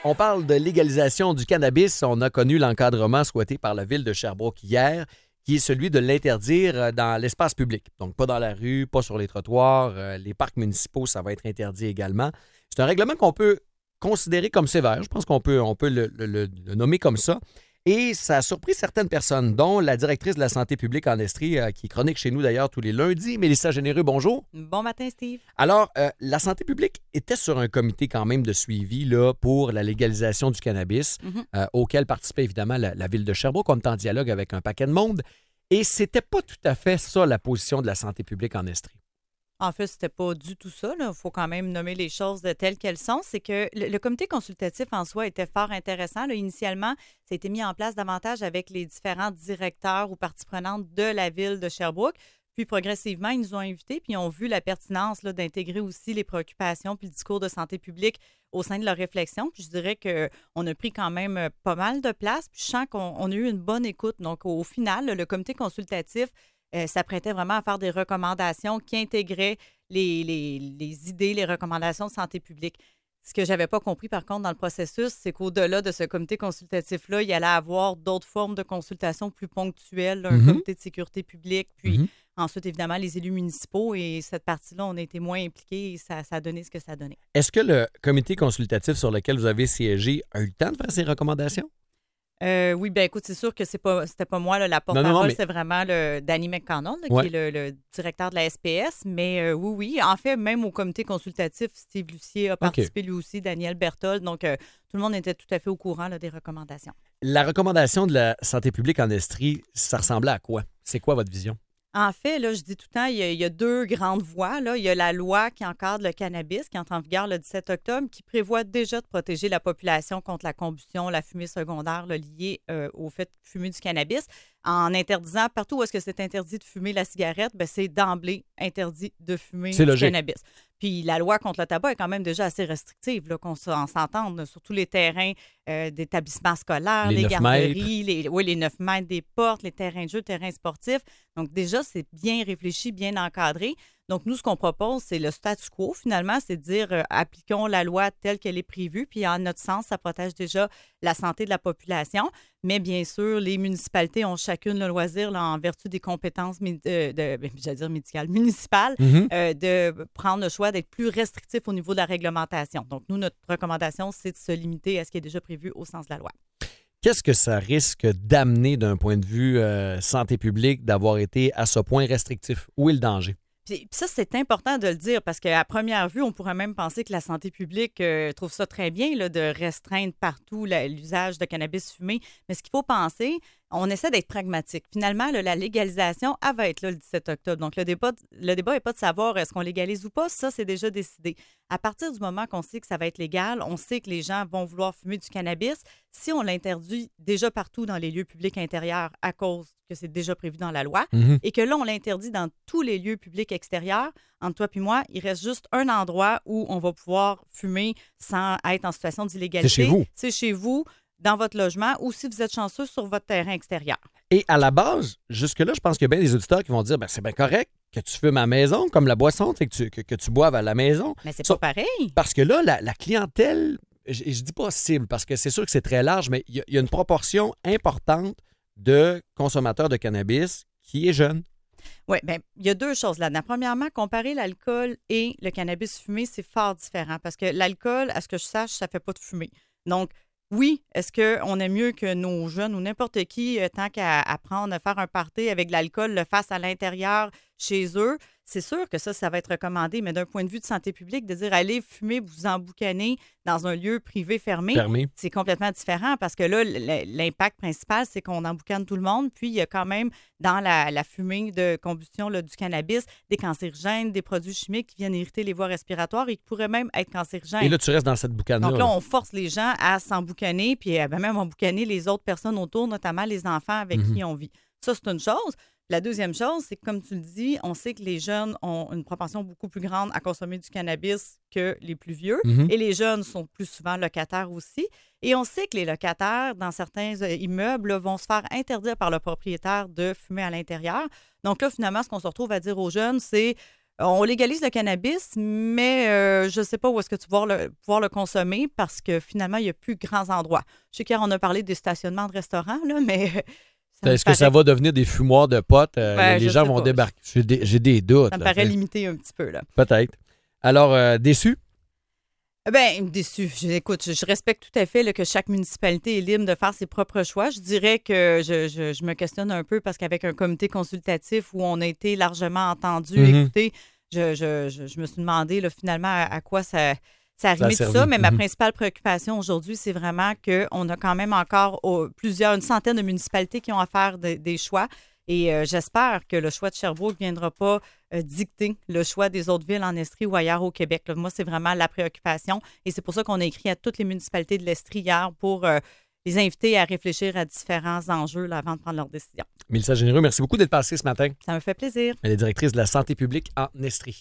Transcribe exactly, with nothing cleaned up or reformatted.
On parle de légalisation du cannabis. On a connu l'encadrement souhaité par la ville de Sherbrooke hier, qui est celui de l'interdire dans l'espace public. Donc, pas dans la rue, pas sur les trottoirs. Euh, les parcs municipaux, ça va être interdit également. C'est un règlement qu'on peut considérer comme sévère. Je pense qu'on peut, on peut le, le, le nommer comme ça. Et ça a surpris certaines personnes, dont la directrice de la santé publique en Estrie, euh, qui chronique chez nous d'ailleurs tous les lundis, Mélissa Généreux, bonjour. Bon matin, Steve. Alors, euh, la santé publique était sur un comité quand même de suivi là, pour la légalisation du cannabis, mm-hmm. euh, auquel participait évidemment la, la ville de Sherbrooke. On était en dialogue avec un paquet de monde. Et c'était pas tout à fait ça la position de la santé publique en Estrie. En fait, c'était pas du tout ça. Il faut quand même nommer les choses de telles qu'elles sont. C'est que le, le comité consultatif en soi était fort intéressant. Là, initialement, ça a été mis en place davantage avec les différents directeurs ou parties prenantes de la ville de Sherbrooke. Puis progressivement, ils nous ont invités puis ils ont vu la pertinence là, d'intégrer aussi les préoccupations puis le discours de santé publique au sein de leur réflexion. Puis je dirais qu'on a pris quand même pas mal de place. Puis je sens qu'on on a eu une bonne écoute. Donc, au final, le comité consultatif Euh, s'apprêtait vraiment à faire des recommandations qui intégraient les, les, les idées, les recommandations de santé publique. Ce que je n'avais pas compris, par contre, dans le processus, c'est qu'au-delà de ce comité consultatif-là, il y allait avoir d'autres formes de consultation plus ponctuelles, un mm-hmm. comité de sécurité publique, puis mm-hmm. ensuite, évidemment, les élus municipaux. Et cette partie-là, on a été moins impliqués et ça, ça a donné ce que ça a donné. Est-ce que le comité consultatif sur lequel vous avez siégé a eu le temps de faire ses recommandations? Euh, oui, bien écoute, c'est sûr que c'est pas, c'était pas moi, là, la porte-parole, mais... c'est vraiment le Danny McConnell, là, ouais. qui est le, le directeur de la S P S. Mais euh, oui, oui, en fait, même au comité consultatif, Steve Lucier a participé okay. lui aussi, Daniel Berthold. Donc, euh, tout le monde était tout à fait au courant là, des recommandations. La recommandation de la santé publique en Estrie, ça ressemblait à quoi? C'est quoi votre vision? En fait, là, je dis tout le temps, il y a, il y a deux grandes voies. Là. Il y a la loi qui encadre le cannabis, qui entre en vigueur le dix-sept octobre, qui prévoit déjà de protéger la population contre la combustion, la fumée secondaire là, liée euh, au fait de fumer du cannabis. En interdisant, partout où est-ce que c'est interdit de fumer la cigarette, bien, c'est d'emblée interdit de fumer c'est du logique. cannabis. Puis la loi contre le tabac est quand même déjà assez restrictive, là, qu'on s'entende, sur tous les terrains euh, d'établissements scolaires, les, les garderies, les, oui, les neuf mètres des portes, les terrains de jeu, terrains sportifs. Donc déjà, c'est bien réfléchi, bien encadré. Donc, nous, ce qu'on propose, c'est le statu quo, finalement, c'est de dire euh, appliquons la loi telle qu'elle est prévue, puis en notre sens, ça protège déjà la santé de la population. Mais bien sûr, les municipalités ont chacune le loisir, là, en vertu des compétences euh, de, ben, j'allais dire médicales, municipales, mm-hmm. euh, de prendre le choix d'être plus restrictif au niveau de la réglementation. Donc, nous, notre recommandation, c'est de se limiter à ce qui est déjà prévu au sens de la loi. Qu'est-ce que ça risque d'amener d'un point de vue euh, santé publique d'avoir été à ce point restrictif? Où est le danger? Puis ça, c'est important de le dire parce qu'à première vue, on pourrait même penser que la santé publique euh, trouve ça très bien là, de restreindre partout la, l'usage de cannabis fumé. Mais ce qu'il faut penser, on essaie d'être pragmatique. Finalement, là, la légalisation, elle va être là le dix-sept octobre. Donc, le débat le débat n'est pas de savoir est-ce qu'on légalise ou pas. Ça, c'est déjà décidé. À partir du moment qu'on sait que ça va être légal, on sait que les gens vont vouloir fumer du cannabis. Si on l'interdit déjà partout dans les lieux publics intérieurs à cause que c'est déjà prévu dans la loi mm-hmm. et que là, on l'interdit dans tous les lieux publics extérieurs, entre toi et moi, il reste juste un endroit où on va pouvoir fumer sans être en situation d'illégalité. C'est chez vous. C'est chez vous, dans votre logement ou si vous êtes chanceux sur votre terrain extérieur. Et à la base, jusque-là, je pense qu'il y a bien des auditeurs qui vont dire ben, c'est bien correct que tu fumes à la maison, comme la boisson, que tu, que, que tu boives à la maison. Mais c'est Ça, pas pareil. Parce que là, la, la clientèle, je, je dis pas cible, parce que c'est sûr que c'est très large, mais il y, y a une proportion importante de consommateurs de cannabis qui est jeune. Oui, bien, il y a deux choses là-dedans. Premièrement, comparer l'alcool et le cannabis fumé, c'est fort différent parce que l'alcool, à ce que je sache, ça ne fait pas de fumée. Donc, oui, est-ce qu'on aime mieux que nos jeunes ou n'importe qui, euh, tant qu'à apprendre à faire un party avec de l'alcool, le fasse à l'intérieur chez eux? C'est sûr que ça, ça va être recommandé, mais d'un point de vue de santé publique, de dire allez fumer, vous emboucaner dans un lieu privé fermé, Fermé. C'est complètement différent parce que là, l'impact principal, c'est qu'on emboucane tout le monde, puis il y a quand même dans la, la fumée de combustion là, du cannabis des cancérigènes, des produits chimiques qui viennent irriter les voies respiratoires et qui pourraient même être cancérigènes. Et là, tu restes dans cette boucane-là. Donc là, on force les gens à s'emboucaner, puis ben, même emboucaner les autres personnes autour, notamment les enfants avec mm-hmm. qui on vit. Ça, c'est une chose. La deuxième chose, c'est que, comme tu le dis, on sait que les jeunes ont une propension beaucoup plus grande à consommer du cannabis que les plus vieux. Mm-hmm. Et les jeunes sont plus souvent locataires aussi. Et on sait que les locataires, dans certains immeubles, là, vont se faire interdire par le propriétaire de fumer à l'intérieur. Donc là, finalement, ce qu'on se retrouve à dire aux jeunes, c'est On légalise le cannabis, mais euh, je ne sais pas où est-ce que tu vas le, pouvoir le consommer parce que finalement, il n'y a plus grands endroits. Je sais qu'hier, on a parlé des stationnements de restaurants, là, mais ça me Est-ce que paraît, ça va devenir des fumoirs de potes? Euh, Ben, les je gens sais vont pas. débarquer. J'ai des, j'ai des doutes. ça me là, paraît tu sais. limité un petit peu. Là. Peut-être. Alors, euh, déçu? Ben, déçu. Je- Écoute, je, je respecte tout à fait là, que chaque municipalité est libre de faire ses propres choix. Je dirais que je, je- je me questionne un peu parce qu'avec un comité consultatif où on a été largement entendu, Mhm. écouté, je, je- je- je me suis demandé là, finalement à, à quoi ça, ça Ça a arrimait tout servi. ça. Mais ma Mhm. principale préoccupation aujourd'hui, c'est vraiment qu'on a quand même encore oh, plusieurs, une centaine de municipalités qui ont à faire de- des choix. Et euh, j'espère que le choix de Sherbrooke ne viendra pas euh, dicter le choix des autres villes en Estrie ou ailleurs au Québec. Là, moi, c'est vraiment la préoccupation. Et c'est pour ça qu'on a écrit à toutes les municipalités de l'Estrie hier pour euh, les inviter à réfléchir à différents enjeux là, avant de prendre leurs décisions. Mélissa Généreux, merci beaucoup d'être passée ce matin. Ça me fait plaisir. Elle est directrice de la santé publique en Estrie.